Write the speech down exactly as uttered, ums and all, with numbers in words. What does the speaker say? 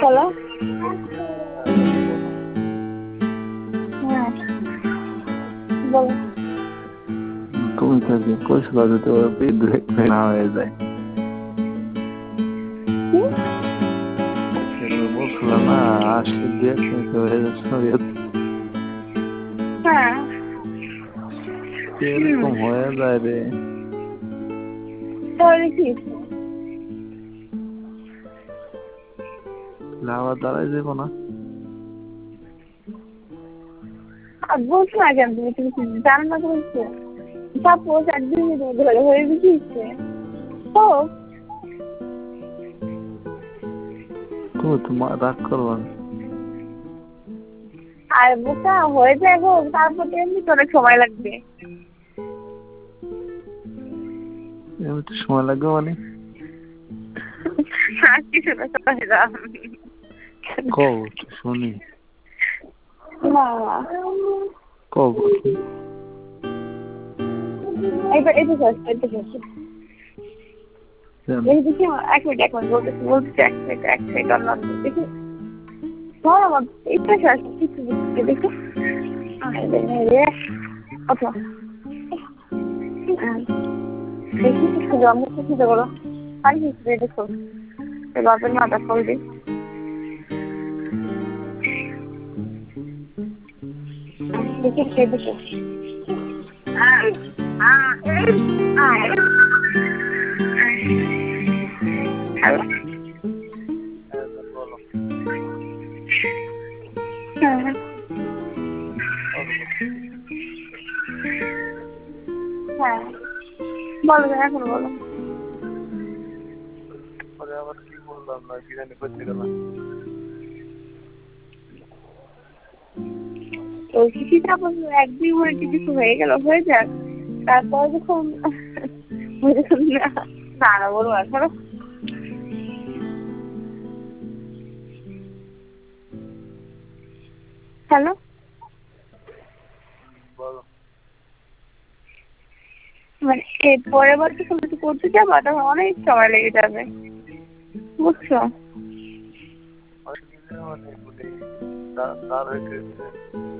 hello হ্যাঁ বলো তুমি থাকবে কইছিলা যে তোর বিদ্রোহ না হয়ে যায় বলছিল না আসলে দু এক মিনিট হয়ে যাচ্ছে হ্যাঁ এরকম হয়ে যায় রে তাহলে কি আবার দাঁড়াই যাবো না বলছো না কেন তুমি তুমি জানো না বলছো সাপোজ একদিন ধরে হয়ে গেছে তো তুমি তোমার রাগ করবা আর বোকা হয়ে যায় হোক তারপর এমনি তো অনেক সময় লাগবে এমনি সময় লাগবে মানে কিছু না কও শুনি না কও এটা এটা শেষ এটা শেষ এই দেখি এক মিনিট এক মিনিট বলতেছি বলতেছি এক মিনিট এক মিনিট অন্য দেখি ধর আমার এটা শেষ কিছু দেখি আচ্ছা দেখি কিছু জন্ম কিছু দেবো আর কিছু দেখো বাপের মাথা ফল দিই দেখি সে দেখো হ্যালো হ্যাঁ হ্যাঁ বলো এখন বলো আবার কি বললাম না কি জানি করতে গেলাম তো কিছুটা এক দুই মিনিট কিছু হয়ে গেল হয়ে যাক তারপর যখন না না বলবো আসলে হ্যালো মানে এর পরের বার যখন কিছু করতে যাবো তখন অনেক সময় লেগে যাবে বুঝছো